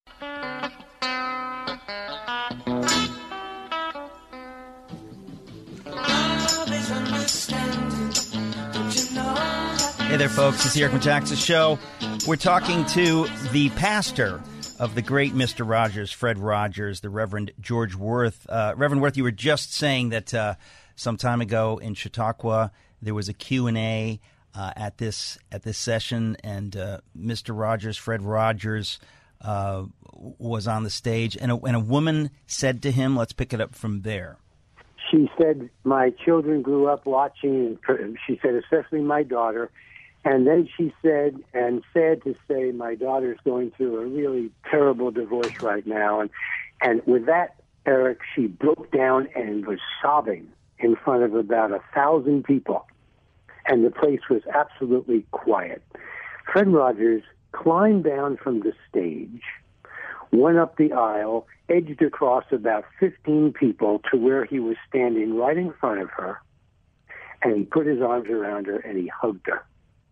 Hey there, folks. It's the Eric Metaxas Show. We're talking to the pastor of the great Mister Rogers, Fred Rogers, the Reverend George Worth. Uh, Reverend Worth, you were just saying that uh, some time ago in Chautauqua there was a Q and A uh, at this at this session, and uh, Mister Rogers, Fred Rogers, uh, was on the stage, and a, and a woman said to him, let's pick it up from there. She said, my children grew up watching, and she said, especially my daughter. And then she said, and sad to say, my daughter's going through a really terrible divorce right now. And, and with that, Eric, she broke down and was sobbing in front of about a thousand people. And the place was absolutely quiet. Fred Rogers climbed down from the stage, went up the aisle, edged across about fifteen people to where he was standing right in front of her, and he put his arms around her and he hugged her.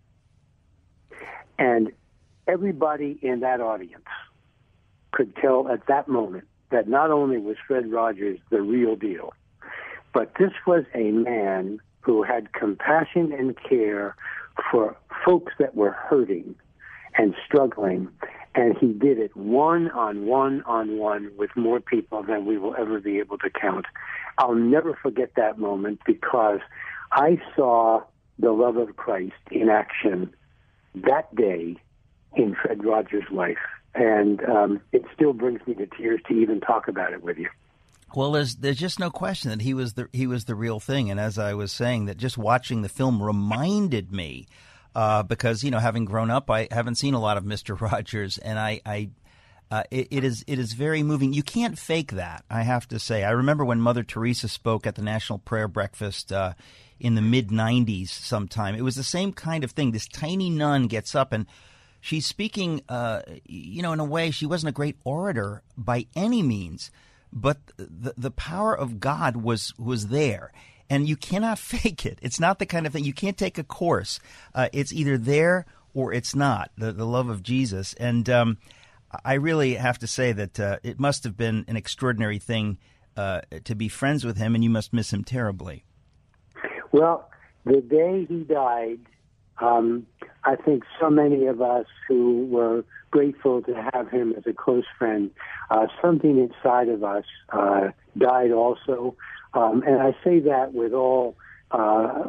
And everybody in that audience could tell at that moment that not only was Fred Rogers the real deal, but this was a man who had compassion and care for folks that were hurting and struggling, and he did it one on one on one with more people than we will ever be able to count. I'll never forget that moment because I saw the love of Christ in action that day in Fred Rogers' life, and um, it still brings me to tears to even talk about it with you. Well, there's there's just no question that he was the he was the real thing, and as I was saying, that just watching the film reminded me, uh, because you know, having grown up, I haven't seen a lot of Mister Rogers, and I, I uh, it, it is it is very moving. You can't fake that, I have to say. I remember when Mother Teresa spoke at the National Prayer Breakfast uh, in the mid nineties. Sometime it was the same kind of thing. This tiny nun gets up and she's speaking, uh, you know, in a way she wasn't a great orator by any means. But the the power of God was was there, and you cannot fake it. It's not the kind of thing you can't take a course. Uh, it's either there or it's not. The the love of Jesus, and um, I really have to say that uh, it must have been an extraordinary thing uh, to be friends with him, and you must miss him terribly. Well, the day he died, um, I think so many of us who were grateful to have him as a close friend, uh, something inside of us uh, died also. Um, and I say that with all uh,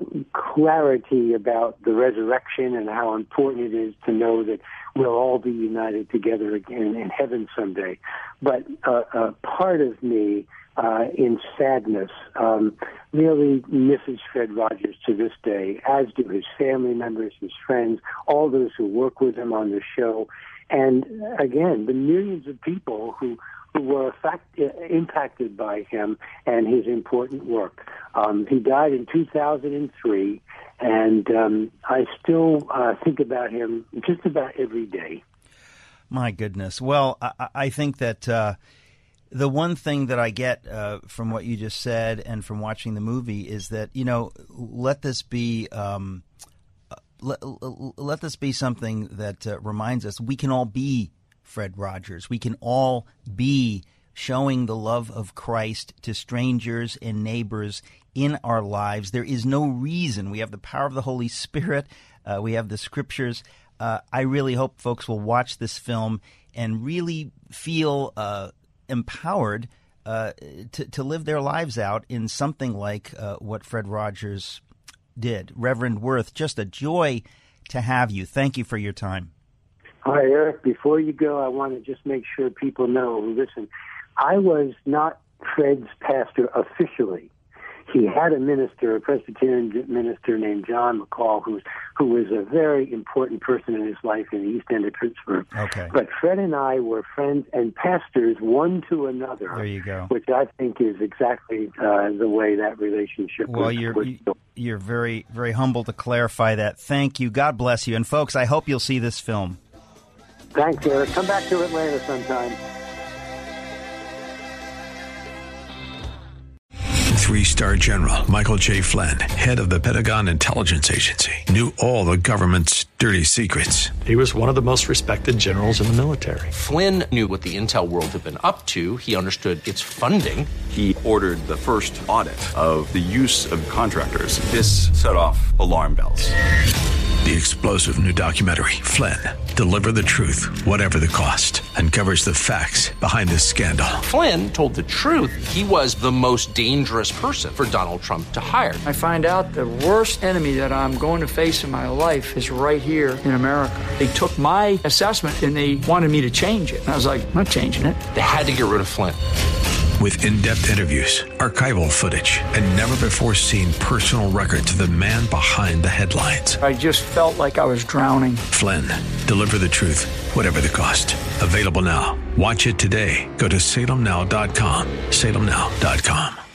clarity about the resurrection and how important it is to know that we'll all be united together again in heaven someday. But uh, a part of me, uh, in sadness, um, really misses Fred Rogers to this day, as do his family members, his friends, all those who work with him on the show. And again, the millions of people who, who were affect, impacted by him and his important work. Um, he died in two thousand three, and um, I still uh, think about him just about every day. My goodness. Well, I, I think that uh, the one thing that I get uh, from what you just said and from watching the movie is that, you know, let this be... Um, Let, let this be something that uh, reminds us we can all be Fred Rogers. We can all be showing the love of Christ to strangers and neighbors in our lives. There is no reason. We have the power of the Holy Spirit. Uh, we have the Scriptures. Uh, I really hope folks will watch this film and really feel uh, empowered uh, to, to live their lives out in something like uh, what Fred Rogers did. Reverend Worth, just a joy to have you. Thank you for your time. Hi, Eric. Before you go, I want to just make sure people know, listen, I was not Fred's pastor officially. He had a minister, a Presbyterian minister named John McCall, who's, who was a very important person in his life in the East End of Pittsburgh. Okay. But Fred and I were friends and pastors one to another. There you go. Which I think is exactly uh, the way that relationship well, was. You're, was you, you're very, very humble to clarify that. Thank you. God bless you. And folks, I hope you'll see this film. Thanks, Eric. Come back to Atlanta sometime. Three-star General Michael J. Flynn, head of the Pentagon Intelligence Agency, knew all the government's dirty secrets. He was one of the most respected generals in the military. Flynn knew what the intel world had been up to. He understood its funding. He ordered the first audit of the use of contractors. This set off alarm bells. The explosive new documentary, Flynn, Deliver the Truth, Whatever the Cost, uncovers the facts behind this scandal. Flynn told the truth. He was the most dangerous person for Donald Trump to hire. I find out the worst enemy that I'm going to face in my life is right here in America. They took my assessment and they wanted me to change it. And I was like, I'm not changing it. They had to get rid of Flynn. With in-depth interviews, archival footage, and never-before-seen personal records of the man behind the headlines. I just felt like I was drowning. Flynn, Deliver the Truth, Whatever the Cost. Available now. Watch it today. Go to salem now dot com. salem now dot com.